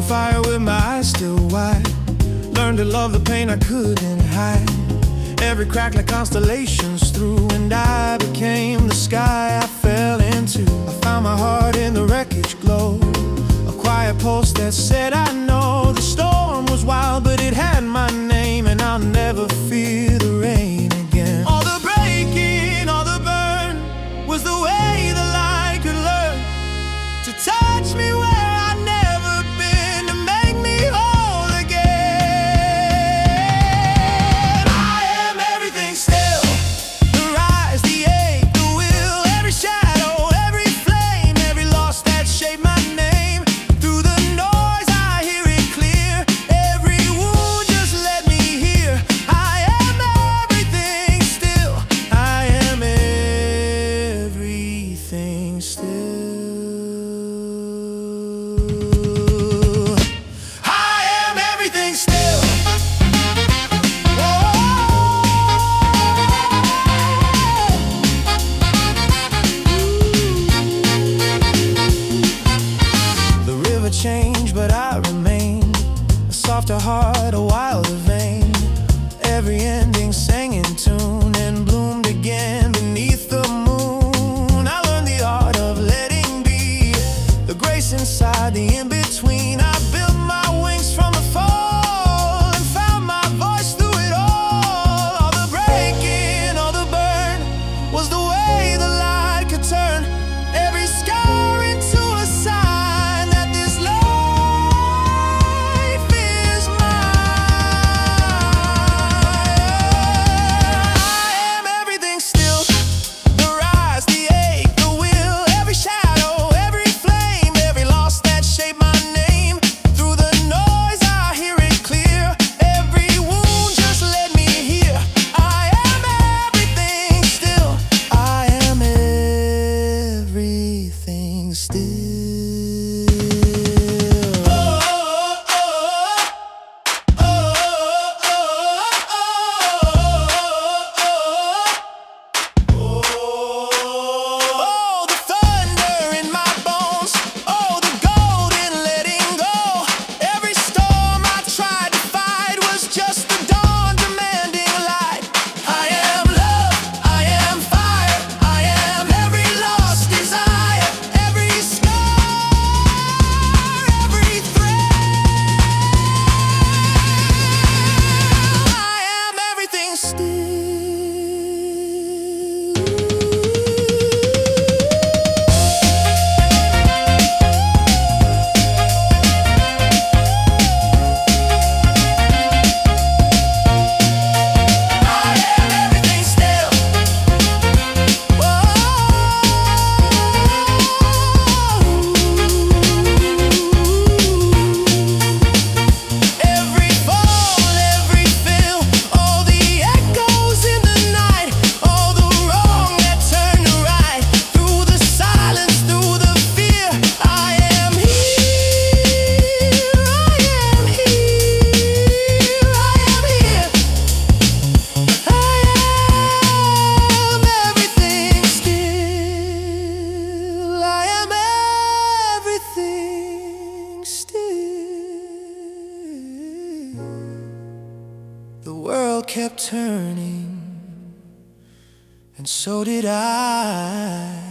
fire with my eyes still wide. Learned to love the pain I couldn't hide. Every crack like constellations through, and I became the sky I fell into. I found my heart in the wreckage glow, a quiet pulse that said I know. The storm was wild, but it had my name, and I'll never fear the rain again. All the breaking, all the burn was the way the light could learn to touch me where I'd never been, to make me whole again. I am everything still, the rise, the ache, the will, every shadow, every flame, every loss that shaped my name. Through the noise I hear it clear, every wound just let me hear. I am everything still, I am everything still. Change, but I remain a softer heart, a wilder vein. Every ending sang in tune and bloomed again beneath the moon. I learned the art of letting be, the grace inside the in-between. I built my wings from the fall and found my voice through it all. All the breaking, all the burn was the way the light could turn every scar into a sign. The world kept turning, and so did I.